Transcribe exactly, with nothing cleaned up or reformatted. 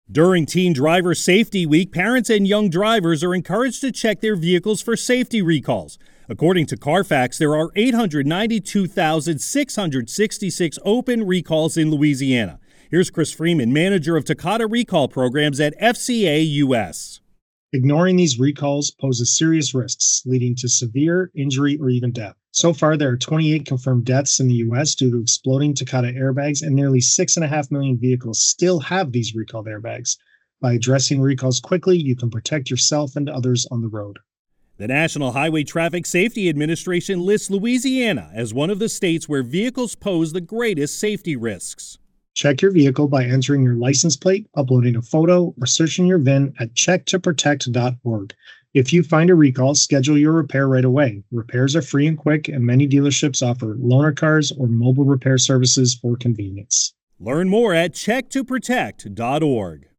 During Teen Driver Safety Week, parents and young drivers are encouraged to check their vehicles for safety recalls. According to Carfax, there are eight hundred ninety-two thousand six hundred sixty-six open recalls in Louisiana. Here's Chris Freeman, manager of Takata Recall Programs at F C A U S. Ignoring these recalls poses serious risks, leading to severe injury or even death. So far, there are twenty-eight confirmed deaths in the U S due to exploding Takata airbags, and nearly six point five million vehicles still have these recalled airbags. By addressing recalls quickly, you can protect yourself and others on the road. The National Highway Traffic Safety Administration lists Louisiana as one of the states where vehicles pose the greatest safety risks. Check your vehicle by entering your license plate, uploading a photo, or searching your V I N at check to protect dot org. If you find a recall, schedule your repair right away. Repairs are free and quick, and many dealerships offer loaner cars or mobile repair services for convenience. Learn more at check to protect dot org.